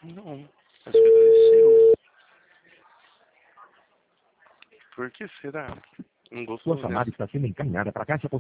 Não, acho que desistiu. Por que será? Não gostou Sua chamada está sendo encaminhada para a caixa postal.